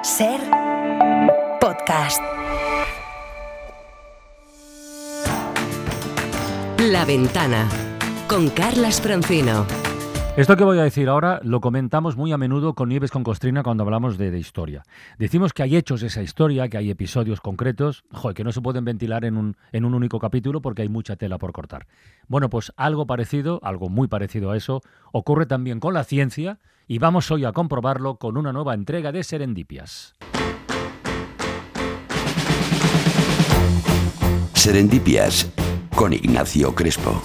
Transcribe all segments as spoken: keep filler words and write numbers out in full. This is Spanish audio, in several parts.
Ser podcast. La Ventana, con Carlas Francino. Esto que voy a decir ahora lo comentamos muy a menudo con Nieves con Costrina cuando hablamos de, de historia. Decimos que hay hechos de esa historia, que hay episodios concretos, joder, que no se pueden ventilar en un, en un único capítulo porque hay mucha tela por cortar. Bueno, pues algo parecido, algo muy parecido a eso, ocurre también con la ciencia y vamos hoy a comprobarlo con una nueva entrega de Serendipias. Serendipias con Ignacio Crespo.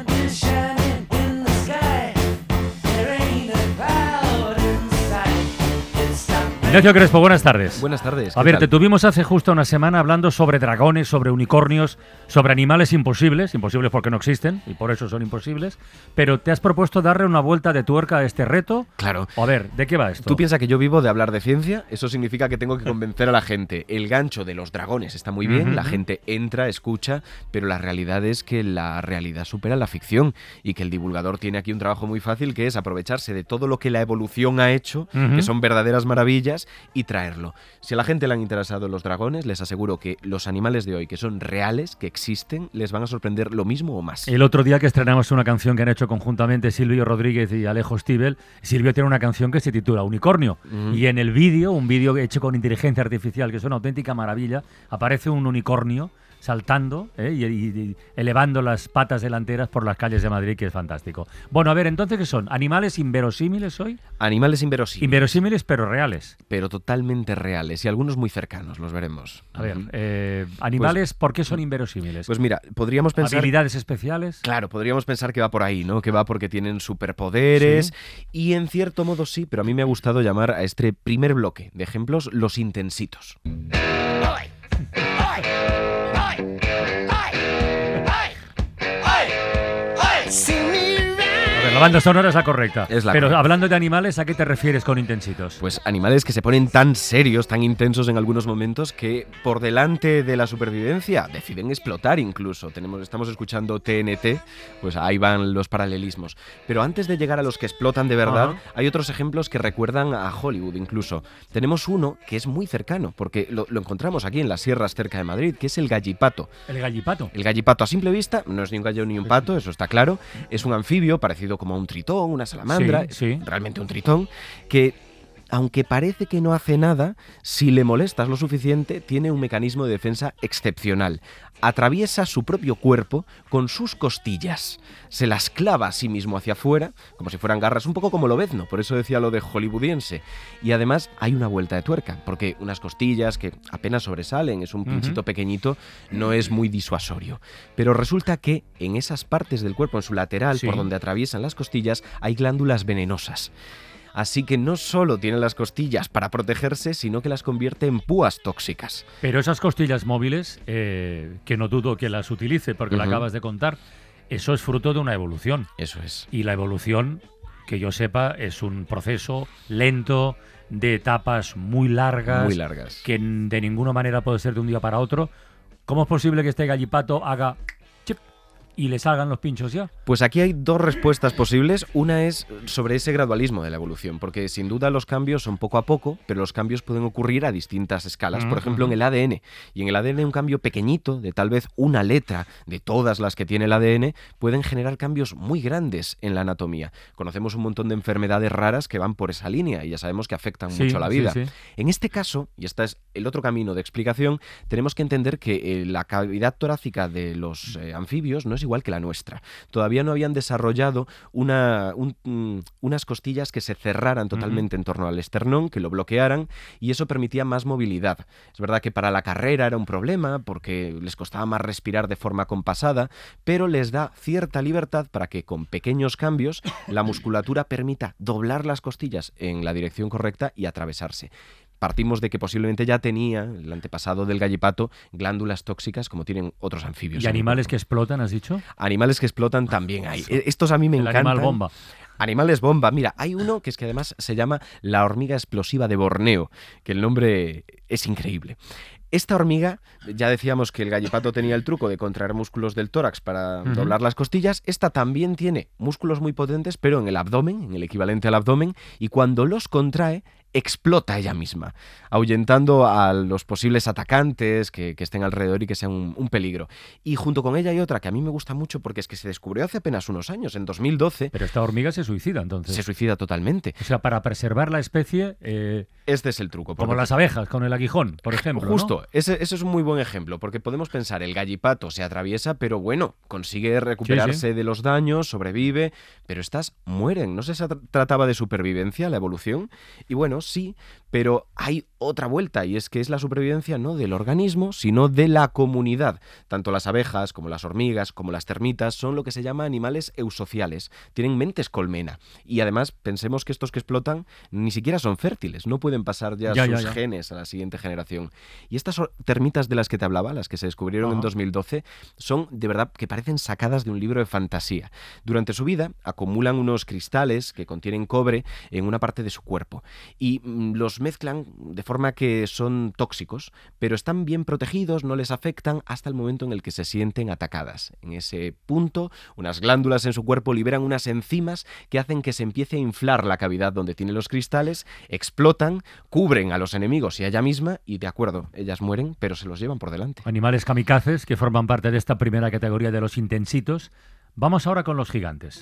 Ignacio Crespo, buenas tardes. Buenas tardes. A ver, tal? te tuvimos hace justo una semana hablando sobre dragones, sobre unicornios, sobre animales imposibles, imposibles porque no existen y por eso son imposibles, pero te has propuesto darle una vuelta de tuerca a este reto. Claro. A ver, ¿de qué va esto? Tú piensas que yo vivo de hablar de ciencia, eso significa que tengo que convencer a la gente. El gancho de los dragones está muy bien, Uh-huh. la gente entra, escucha, pero la realidad es que la realidad supera la ficción y que el divulgador tiene aquí un trabajo muy fácil, que es aprovecharse de todo lo que la evolución ha hecho, Uh-huh. que son verdaderas maravillas, y traerlo. Si a la gente le han interesado los dragones, les aseguro que los animales de hoy, que son reales, que existen, les van a sorprender lo mismo o más. El otro día que estrenamos una canción que han hecho conjuntamente Silvio Rodríguez y Alejo Stivel, Silvio tiene una canción que se titula Unicornio. Uh-huh. Y en el vídeo, un vídeo hecho con inteligencia artificial, que es una auténtica maravilla, aparece un unicornio saltando ¿eh? y, y, y elevando las patas delanteras por las calles de Madrid, que es fantástico. Bueno, a ver, entonces, ¿qué son? ¿Animales inverosímiles hoy? Animales inverosímiles. Inverosímiles, pero reales. Pero totalmente reales y algunos muy cercanos, los veremos. A ver, Ujú. eh, animales, ¿por qué son inverosímiles? Pues mira, podríamos pensar... ¿Habilidades especiales? Claro, podríamos pensar que va por ahí, ¿no? Que va porque tienen superpoderes, Sí. y en cierto modo sí, pero a mí me ha gustado llamar a este primer bloque de ejemplos los intensitos. A ver, la banda sonora es la correcta. Es la pero correcta. hablando de animales, ¿a qué te refieres con intensitos? Pues animales que se ponen tan serios, tan intensos en algunos momentos que por delante de la supervivencia deciden explotar incluso. Tenemos, estamos escuchando T N T, pues ahí van los paralelismos. Pero antes de llegar a los que explotan de verdad, Ajá. hay otros ejemplos que recuerdan a Hollywood incluso. Tenemos uno que es muy cercano, porque lo, lo encontramos aquí en las sierras cerca de Madrid, que es el gallipato. El gallipato. El gallipato a simple vista no es ni un gallo ni un pato, eso está claro. Es un anfibio parecido como a un tritón, una salamandra, Sí, sí. realmente un tritón, que aunque parece que no hace nada, si le molestas lo suficiente, tiene un mecanismo de defensa excepcional. Atraviesa su propio cuerpo con sus costillas. Se las clava a sí mismo hacia afuera, como si fueran garras, un poco como Lobezno, por eso decía lo de hollywoodiense. Y además hay una vuelta de tuerca, porque unas costillas que apenas sobresalen, es un pinchito Ujú. pequeñito, no es muy disuasorio. Pero resulta que en esas partes del cuerpo, en su lateral, Sí. por donde atraviesan las costillas, hay glándulas venenosas. Así que no solo tiene las costillas para protegerse, sino que las convierte en púas tóxicas. Pero esas costillas móviles, eh, que no dudo que las utilice porque lo Ujú. acabas de contar, eso es fruto de una evolución. Eso es. Y la evolución, que yo sepa, es un proceso lento, de etapas muy largas, Muy largas. que n- de ninguna manera puede ser de un día para otro. ¿Cómo es posible que este gallipato haga chip y le salgan los pinchos ya? Pues aquí hay dos respuestas posibles. Una es sobre ese gradualismo de la evolución, porque sin duda los cambios son poco a poco, pero los cambios pueden ocurrir a distintas escalas. Por ejemplo, en el A D N. Y en el A D N un cambio pequeñito, de tal vez una letra de todas las que tiene el A D N, pueden generar cambios muy grandes en la anatomía. Conocemos un montón de enfermedades raras que van por esa línea y ya sabemos que afectan Sí, mucho a la sí, vida. sí. En este caso, y este es el otro camino de explicación, tenemos que entender que eh, la cavidad torácica de los eh, anfibios no es igual que la nuestra. Todavía no habían desarrollado una, un, mm, unas costillas que se cerraran totalmente en torno al esternón, que lo bloquearan, y eso permitía más movilidad. Es verdad que para la carrera era un problema, porque les costaba más respirar de forma compasada, pero les da cierta libertad para que con pequeños cambios la musculatura permita doblar las costillas en la dirección correcta y atravesarse. Partimos de que posiblemente ya tenía el antepasado del gallipato glándulas tóxicas como tienen otros anfibios. ¿Y en el animales cuerpo. que explotan, has dicho? Animales que explotan también hay. E- Estos a mí me El encantan. animal bomba. Animales bomba. Mira, hay uno que es que además se llama la hormiga explosiva de Borneo, que el nombre es increíble. Esta hormiga, ya decíamos que el gallipato tenía el truco de contraer músculos del tórax para Ujú. doblar las costillas. Esta también tiene músculos muy potentes, pero en el abdomen, en el equivalente al abdomen, y cuando los contrae, explota ella misma, ahuyentando a los posibles atacantes que, que estén alrededor y que sean un, un peligro. Y junto con ella hay otra que a mí me gusta mucho porque es que se descubrió hace apenas unos años, en dos mil doce. Pero esta hormiga se suicida, entonces. Se suicida totalmente. O sea, para preservar la especie... Eh, este es el truco. Como las abejas, con el aguijón, por ejemplo. Justo, ¿no? ese, ese es un muy buen ejemplo, porque podemos pensar, el gallipato se atraviesa, pero bueno, consigue recuperarse sí, sí. de los daños, sobrevive, pero estas mueren. ¿No se trataba de supervivencia, la evolución? Y bueno, sí, pero hay otra vuelta, y es que es la supervivencia no del organismo, sino de la comunidad. Tanto las abejas, como las hormigas, como las termitas, son lo que se llama animales eusociales. Tienen mentes colmena. Y además, pensemos que estos que explotan ni siquiera son fértiles, no pueden pasar ya, ya sus ya, ya. genes a la siguiente generación. Y estas termitas de las que te hablaba, las que se descubrieron uh-huh. en dos mil doce, son de verdad que parecen sacadas de un libro de fantasía. Durante su vida acumulan unos cristales que contienen cobre en una parte de su cuerpo y mm, los mezclan de forma que son tóxicos, pero están bien protegidos, no les afectan hasta el momento en el que se sienten atacadas. En ese punto, unas glándulas en su cuerpo liberan unas enzimas que hacen que se empiece a inflar la cavidad donde tiene los cristales, explotan, cubren a los enemigos y a ella misma y, de acuerdo, ellas mueren, pero se los llevan por delante. Animales kamikazes que forman parte de esta primera categoría de los intensitos. Vamos ahora con los gigantes.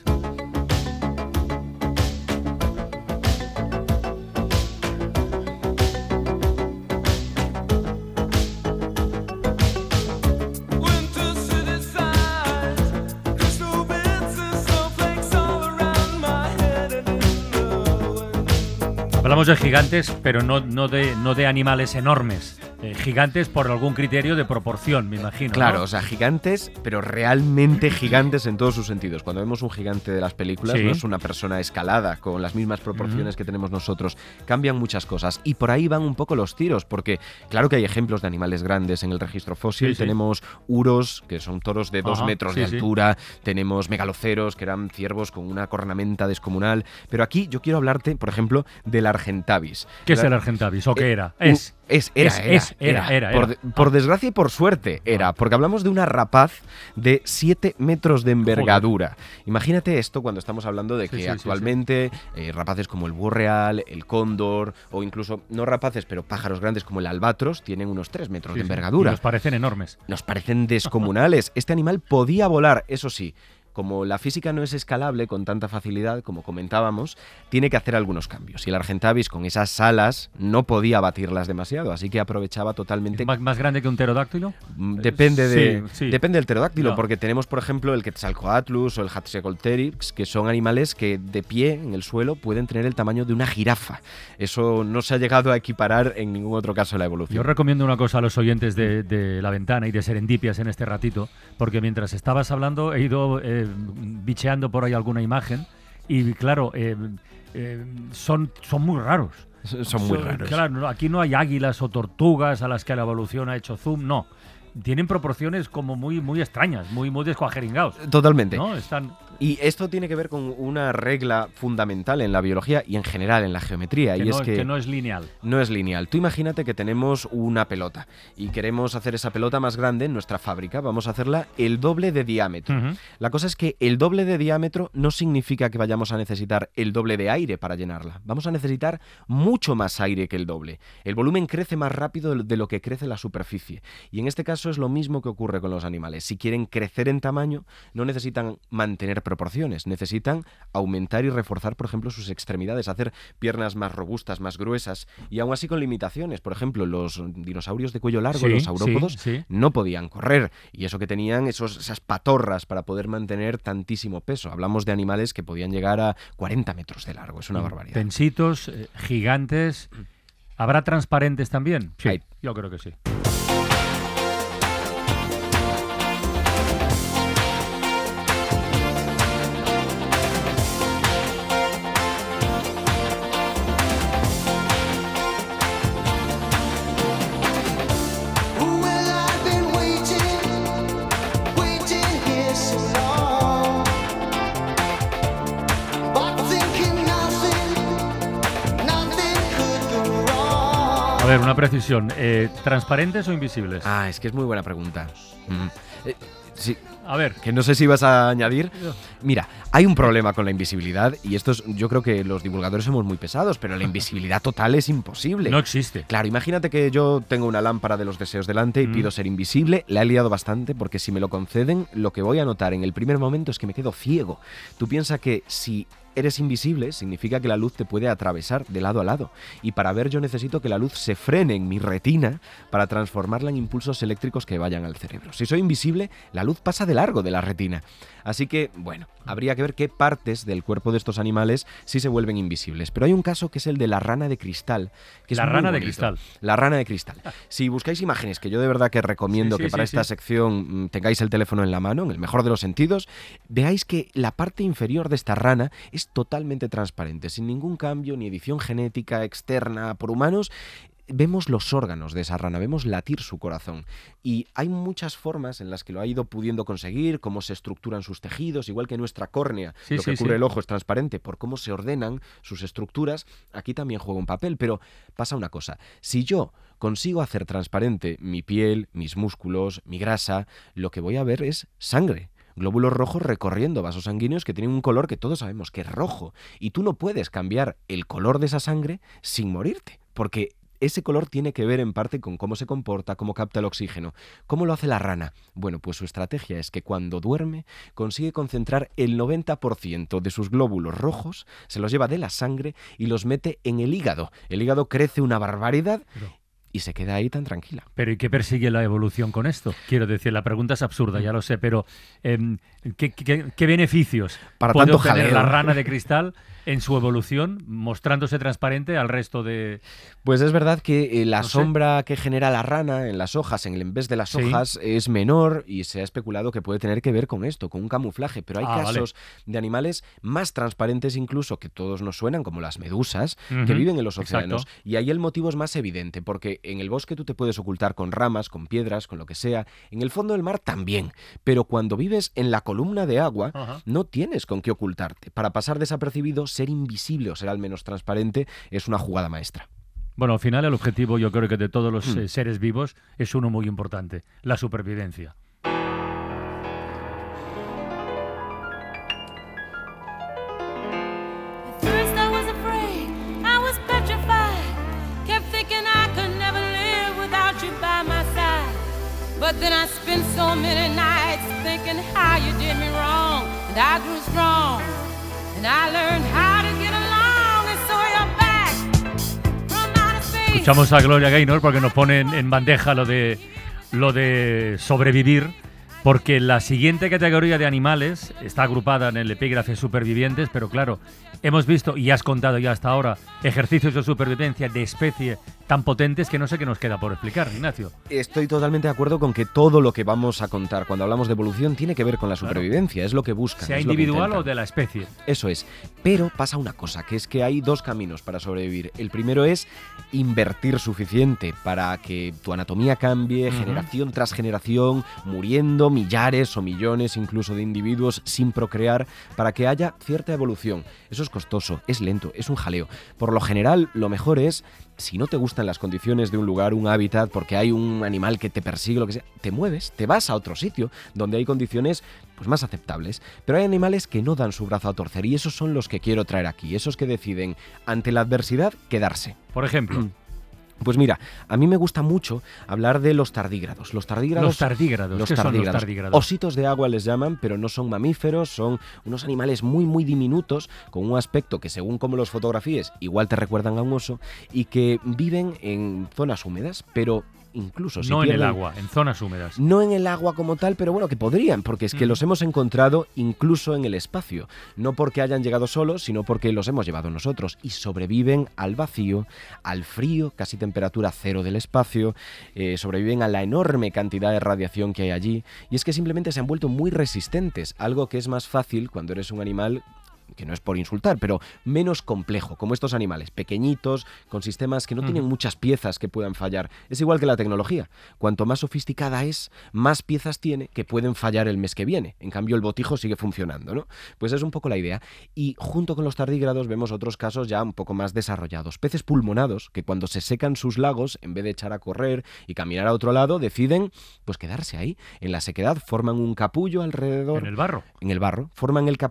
Hablamos de gigantes, pero no, no, de, no de animales enormes. Eh, gigantes por algún criterio de proporción, me imagino. Claro, ¿no? O sea, gigantes, pero realmente gigantes en todos sus sentidos. Cuando vemos un gigante de las películas, sí. no es una persona escalada con las mismas proporciones uh-huh. que tenemos nosotros. Cambian muchas cosas. Y por ahí van un poco los tiros, porque claro que hay ejemplos de animales grandes en el registro fósil. Sí, sí. Tenemos uros, que son toros de dos Ajá, metros sí, de altura. Sí. Tenemos megaloceros, que eran ciervos con una cornamenta descomunal. Pero aquí yo quiero hablarte, por ejemplo, del Argentavis. ¿Qué el, es el Argentavis? ¿O qué era? Eh, es. Es, era, es, era, es, era, era, era. Por, de, por desgracia y por suerte era, porque hablamos de una rapaz de siete metros de envergadura. Joder. Imagínate esto cuando estamos hablando de que sí, sí, actualmente sí, sí. Eh, rapaces como el búho real, el cóndor, o incluso no rapaces, pero pájaros grandes como el albatros, tienen unos tres metros sí, de envergadura. Y nos parecen enormes. Nos parecen descomunales. Este animal podía volar, eso sí. Como la física no es escalable con tanta facilidad, como comentábamos, tiene que hacer algunos cambios. Y el Argentavis, con esas alas, no podía batirlas demasiado, así que aprovechaba totalmente... ¿Más, más grande que un pterodáctilo? Depende, de, sí, sí. depende del pterodáctilo, no. porque tenemos, por ejemplo, el Quetzalcoatlus o el Hatzecutleryx, que son animales que de pie, en el suelo, pueden tener el tamaño de una jirafa. Eso no se ha llegado a equiparar en ningún otro caso en la evolución. Yo recomiendo una cosa a los oyentes de, de La Ventana y de Serendipias en este ratito, porque mientras estabas hablando he ido... Eh, bicheando por ahí alguna imagen y claro, eh, eh, son, son muy raros. Son muy son, raros. Claro, aquí no hay águilas o tortugas a las que la evolución ha hecho zoom, no. Tienen proporciones como muy, muy extrañas, muy, muy descuajeringados. Totalmente. ¿No? Están... Y esto tiene que ver con una regla fundamental en la biología y en general en la geometría. Que, y no, es que, que no es lineal. No es lineal. Tú imagínate que tenemos una pelota y queremos hacer esa pelota más grande en nuestra fábrica. Vamos a hacerla el doble de diámetro. Uh-huh. La cosa es que el doble de diámetro no significa que vayamos a necesitar el doble de aire para llenarla. Vamos a necesitar mucho más aire que el doble. El volumen crece más rápido de lo que crece la superficie. Y en este caso es lo mismo que ocurre con los animales. Si quieren crecer en tamaño, no necesitan mantener proporciones, necesitan aumentar y reforzar, por ejemplo, sus extremidades, hacer piernas más robustas, más gruesas, y aún así con limitaciones. Por ejemplo, los dinosaurios de cuello largo, sí, los saurópodos, sí, sí. no podían correr, y eso que tenían esos, esas patorras para poder mantener tantísimo peso. Hablamos de animales que podían llegar a cuarenta metros de largo, es una barbaridad. Tensitos, eh, gigantes. ¿Habrá transparentes también? Sí. Hay. Yo creo que sí. A ver, una precisión. Eh, ¿Transparentes o invisibles? Ah, es que es muy buena pregunta. Mm. Eh, sí. A ver. Que no sé si vas a añadir. Mira, Hay un problema con la invisibilidad y esto es, yo creo que los divulgadores somos muy pesados, pero la invisibilidad total es imposible. No existe. Claro, imagínate que yo tengo una lámpara de los deseos delante y mm. pido ser invisible. La he liado bastante porque si me lo conceden, lo que voy a notar en el primer momento es que me quedo ciego. Tú piensas que si eres invisible significa que la luz te puede atravesar de lado a lado. Y para ver yo necesito que la luz se frene en mi retina para transformarla en impulsos eléctricos que vayan al cerebro. Si soy invisible, la luz pasa de largo de la retina. Así que, bueno, habría que ver qué partes del cuerpo de estos animales sí se vuelven invisibles. Pero hay un caso que es el de la rana de cristal. Que es la rana bonito. de cristal. La rana de cristal. Si buscáis imágenes, que yo de verdad que recomiendo sí, sí, que para sí, esta sí. sección tengáis el teléfono en la mano, en el mejor de los sentidos, veáis que la parte inferior de esta rana es totalmente transparente, sin ningún cambio ni edición genética externa por humanos. Vemos los órganos de esa rana, vemos latir su corazón. Y hay muchas formas en las que lo ha ido pudiendo conseguir, cómo se estructuran sus tejidos, igual que nuestra córnea, sí, lo que sí, cubre sí. el ojo es transparente, por cómo se ordenan sus estructuras, aquí también juega un papel. Pero pasa una cosa, si yo consigo hacer transparente mi piel, mis músculos, mi grasa, lo que voy a ver es sangre. Glóbulos rojos recorriendo vasos sanguíneos que tienen un color que todos sabemos que es rojo. Y tú no puedes cambiar el color de esa sangre sin morirte, porque ese color tiene que ver en parte con cómo se comporta, cómo capta el oxígeno. ¿Cómo lo hace la rana? Bueno, pues su estrategia es que cuando duerme consigue concentrar el noventa por ciento de sus glóbulos rojos, se los lleva de la sangre y los mete en el hígado. El hígado crece una barbaridad Pero... y se queda ahí tan tranquila. ¿Pero y qué persigue la evolución con esto? Quiero decir, la pregunta es absurda, ya lo sé, pero eh, ¿qué, qué, ¿qué beneficios Para puede tanto obtener jaleo. la rana de cristal en su evolución, mostrándose transparente al resto de...? Pues es verdad que eh, la no sombra sé. que genera la rana en las hojas, en el en vez de las sí. hojas, es menor y se ha especulado que puede tener que ver con esto, con un camuflaje. Pero hay ah, casos vale. de animales más transparentes incluso, que todos nos suenan, como las medusas, uh-huh. que viven en los océanos. Exacto. Y ahí el motivo es más evidente, porque en el bosque tú te puedes ocultar con ramas, con piedras, con lo que sea. En el fondo del mar también. Pero cuando vives en la columna de agua, uh-huh. no tienes con qué ocultarte. Para pasar desapercibido, ser invisible o ser al menos transparente es una jugada maestra. Bueno, al final el objetivo, yo creo que de todos los mm. eh, seres vivos es uno muy importante, la supervivencia. But then I spent so many nights thinking how you did me wrong, and I grew strong, and I learned how to get along, and so you're back from outer space. Escuchamos a Gloria Gaynor porque nos pone en, en bandeja lo de lo de sobrevivir, porque la siguiente categoría de animales está agrupada en el epígrafe supervivientes, pero claro, hemos visto y has contado ya hasta ahora ejercicios de supervivencia de especie tan potentes que no sé qué nos queda por explicar, Ignacio. Estoy totalmente de acuerdo con que todo lo que vamos a contar cuando hablamos de evolución tiene que ver con la supervivencia, claro. Es lo que buscan. Sea es individual lo que o de la especie. Eso es. Pero pasa una cosa, que es que hay dos caminos para sobrevivir. El primero es invertir suficiente para que tu anatomía cambie, uh-huh. generación tras generación, muriendo millares o millones incluso de individuos sin procrear, para que haya cierta evolución. Eso es costoso, es lento, es un jaleo. Por lo general, lo mejor es, si no te gustan las condiciones de un lugar, un hábitat, porque hay un animal que te persigue, lo que sea, te mueves, te vas a otro sitio donde hay condiciones pues más aceptables. Pero hay animales que no dan su brazo a torcer y esos son los que quiero traer aquí, esos que deciden ante la adversidad quedarse. Por ejemplo... Pues mira, a mí me gusta mucho hablar de los tardígrados. Los tardígrados, los tardígrados. Los ¿Qué tardígrados. son los tardígrados? Ositos de agua les llaman, pero no son mamíferos, son unos animales muy muy diminutos, con un aspecto que según como los fotografíes igual te recuerdan a un oso, y que viven en zonas húmedas, pero... incluso si no pierden, en el agua, en zonas húmedas. No en el agua como tal, pero bueno, que podrían, porque es que mm. los hemos encontrado incluso en el espacio. No porque hayan llegado solos, sino porque los hemos llevado nosotros. Y sobreviven al vacío, al frío, casi temperatura cero del espacio, eh, sobreviven a la enorme cantidad de radiación que hay allí. Y es que simplemente se han vuelto muy resistentes, algo que es más fácil cuando eres un animal... que no es por insultar, pero menos complejo, como estos animales, pequeñitos, con sistemas que no uh-huh. tienen muchas piezas que puedan fallar. Es igual que la tecnología. Cuanto más sofisticada es, más piezas tiene que pueden fallar el mes que viene. En cambio, el botijo sigue funcionando, ¿no? Pues es un poco la idea. Y junto con los tardígrados vemos otros casos ya un poco más desarrollados. Peces pulmonados, que cuando se secan sus lagos, en vez de echar a correr y caminar a otro lado, deciden pues quedarse ahí. En la sequedad forman un capullo alrededor. En el barro. En el barro. Forman el capullo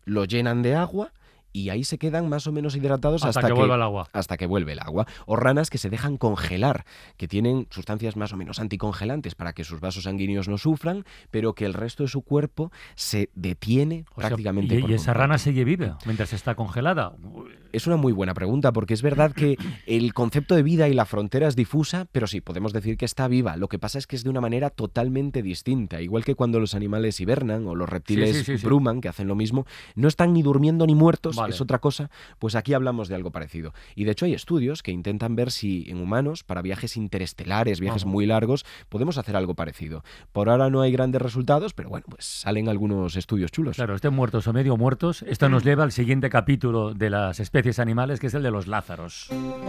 lo llenan de agua y ahí se quedan más o menos hidratados hasta, hasta que, que vuelva el agua. Hasta que vuelve el agua. O ranas que se dejan congelar, que tienen sustancias más o menos anticongelantes para que sus vasos sanguíneos no sufran, pero que el resto de su cuerpo se detiene O sea, prácticamente ¿Y, por y esa completo. rana sigue viva mientras está congelada? Es una muy buena pregunta, porque es verdad que el concepto de vida y la frontera es difusa, pero sí, podemos decir que está viva. Lo que pasa es que es de una manera totalmente distinta. Igual que cuando los animales hibernan o los reptiles Sí, sí, sí, sí. bruman, que hacen lo mismo, no están ni durmiendo ni muertos, Vale. es otra cosa. Pues aquí hablamos de algo parecido. Y de hecho hay estudios que intentan ver si en humanos, para viajes interestelares, viajes Ajá. muy largos, podemos hacer algo parecido. Por ahora no hay grandes resultados, pero bueno, pues salen algunos estudios chulos. Claro, estén muertos o medio muertos. Esto nos lleva al siguiente capítulo de las especies animales, que es el de los lázaros.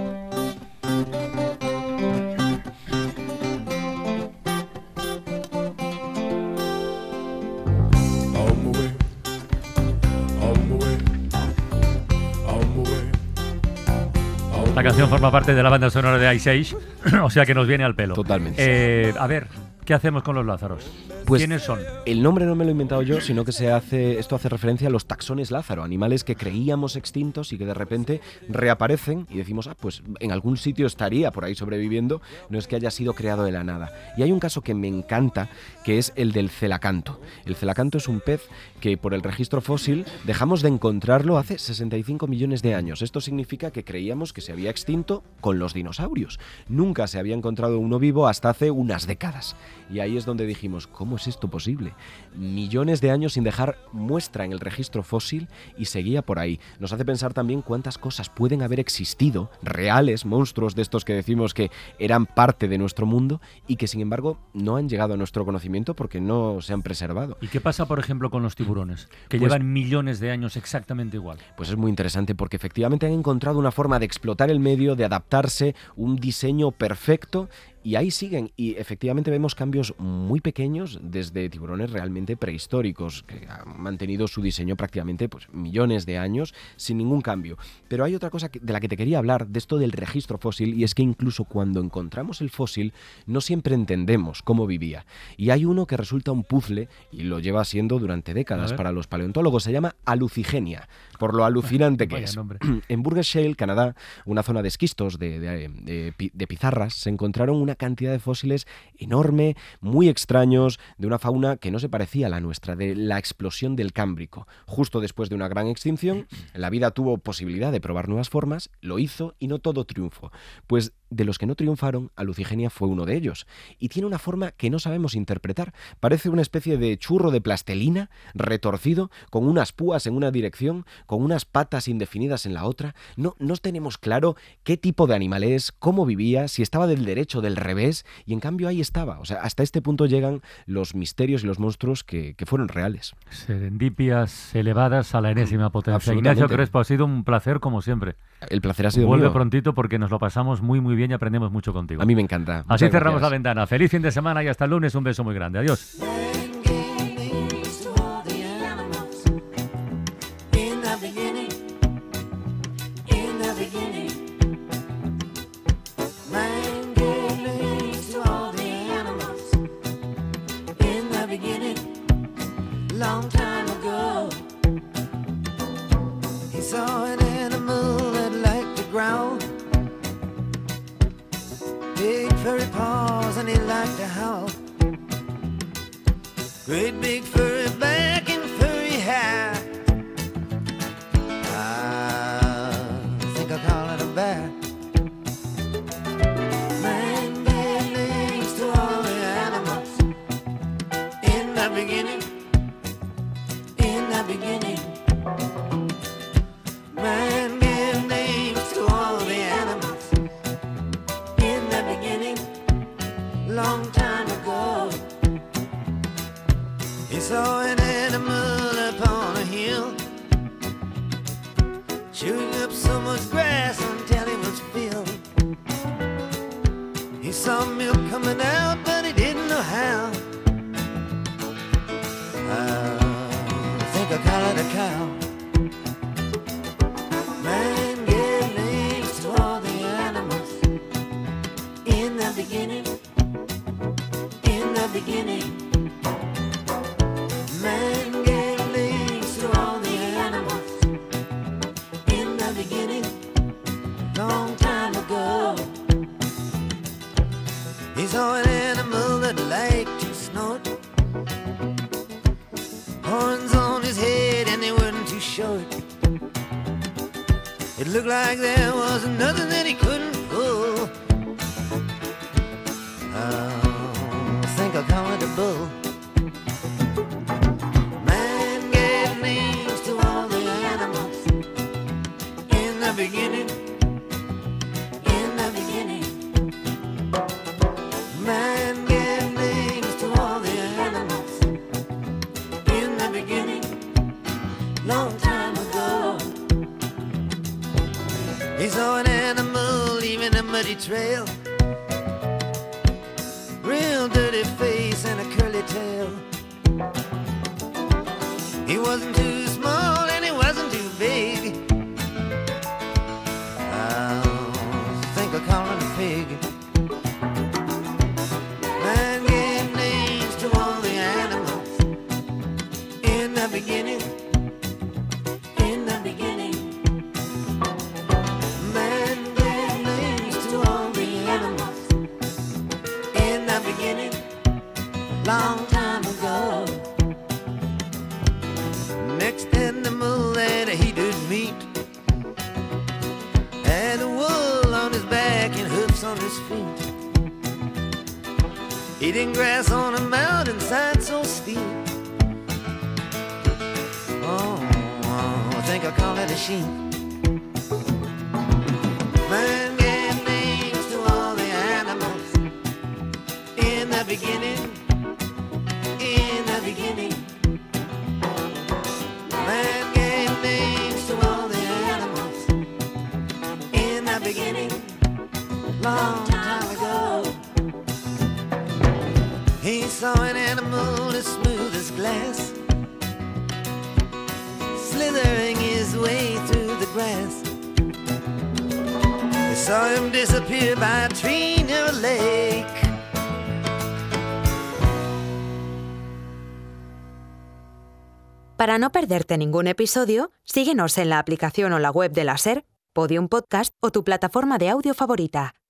La canción forma parte de la banda sonora de Ice Age, o sea que nos viene al pelo. Totalmente. Eh, a ver, ¿qué hacemos con los lázaros? Pues ¿Quiénes son? el nombre no me lo he inventado yo, sino que se hace, esto hace referencia a los taxones Lázaro, animales que creíamos extintos y que de repente reaparecen y decimos, ah, pues en algún sitio estaría por ahí sobreviviendo, no es que haya sido creado de la nada. Y hay un caso que me encanta, que es el del celacanto. El celacanto es un pez que por el registro fósil dejamos de encontrarlo hace sesenta y cinco millones de años. Esto significa que creíamos que se había extinto con los dinosaurios. Nunca se había encontrado uno vivo hasta hace unas décadas. Y ahí es donde dijimos, ¿cómo es esto posible? Millones de años sin dejar muestra en el registro fósil y seguía por ahí. Nos hace pensar también cuántas cosas pueden haber existido, reales, monstruos de estos que decimos que eran parte de nuestro mundo y que sin embargo no han llegado a nuestro conocimiento porque no se han preservado. ¿Y qué pasa, por ejemplo, con los tiburones? Que Pues- llevan millones de años exactamente igual. Pues es muy interesante porque efectivamente han encontrado una forma de explotar el medio, de adaptarse, un diseño perfecto. Y ahí siguen, y efectivamente vemos cambios muy pequeños desde tiburones realmente prehistóricos, que han mantenido su diseño prácticamente pues, millones de años sin ningún cambio. Pero hay otra cosa que- de la que te quería hablar, de esto del registro fósil, y es que incluso cuando encontramos el fósil, no siempre entendemos cómo vivía. Y hay uno que resulta un puzzle, y lo lleva siendo durante A décadas ver. para los paleontólogos, se llama alucigenia, por lo alucinante que Vaya es. nombre. En Burgess Shale, Canadá, una zona de esquistos, de, de- de pi- de pizarras, se encontraron una cantidad de fósiles enorme, muy extraños, de una fauna que no se parecía a la nuestra, de la explosión del Cámbrico. Justo después de una gran extinción, la vida tuvo posibilidad de probar nuevas formas, lo hizo y no todo triunfó. Pues de los que no triunfaron, Alucigenia fue uno de ellos. Y tiene una forma que no sabemos interpretar. Parece una especie de churro de plastelina, retorcido, con unas púas en una dirección, con unas patas indefinidas en la otra. No, no tenemos claro qué tipo de animal es, cómo vivía, si estaba del derecho o del revés, y en cambio ahí estaba. O sea, hasta este punto llegan los misterios y los monstruos que, que fueron reales. Serendipias elevadas a la enésima potencia. Absolutamente. Ignacio Crespo, ha sido un placer como siempre. El placer ha sido Vuelve mío. prontito porque nos lo pasamos muy muy bien y aprendemos mucho contigo. A mí me encanta. Así Muchas cerramos la gracias. ventana. Feliz fin de semana y hasta el lunes. Un beso muy grande. Adiós. In the beginning, in the beginning, man gave names to all the animals. In the beginning, long time ago, he saw an animal that liked to growl, big furry paws, and he liked to howl. Great big furry back and furry hair. I think I'll call it a bear. Man gave names to all the animals. In the beginning, in the beginning. Man gave names to all the animals. In the beginning, long time ago. He saw an animal upon a hill, chewing up so much grass until he was filled. He saw milk coming out, but he didn't know how. I think I call it a cow. Man gave names to all the animals. In the beginning, in the beginning. Man gave names to all the animals. saw an animal that liked to snort. Horns on his head and they weren't too short. It looked like there was nothing that he couldn't pull. I think I'll call it a bull. Man gave names to all the animals in the beginning. In the beginning, man gave names to all the animals in the beginning, long time ago. He saw an animal leaving a muddy trail, real dirty face and a curly tail. He wasn't too small and he wasn't too big. I think I'll call him a pig. Man gave names to all the animals in the beginning. In the beginning, man gave names to all the animals in the beginning, long time ago. Next animal that he did meet had a wool on his back and hoofs on his feet, eating grass on a mountainside so steep. Oh, I think I'll call it a sheep. Man gave names to all the animals in the beginning. In the beginning, man gave names to all the animals in the beginning, long time ago. He saw an animal as smooth as glass, slithering his way through the grass. He saw him disappear by a tree near a lake. Para no perderte ningún episodio, síguenos en la aplicación o la web de la SER, Podium Podcast o tu plataforma de audio favorita.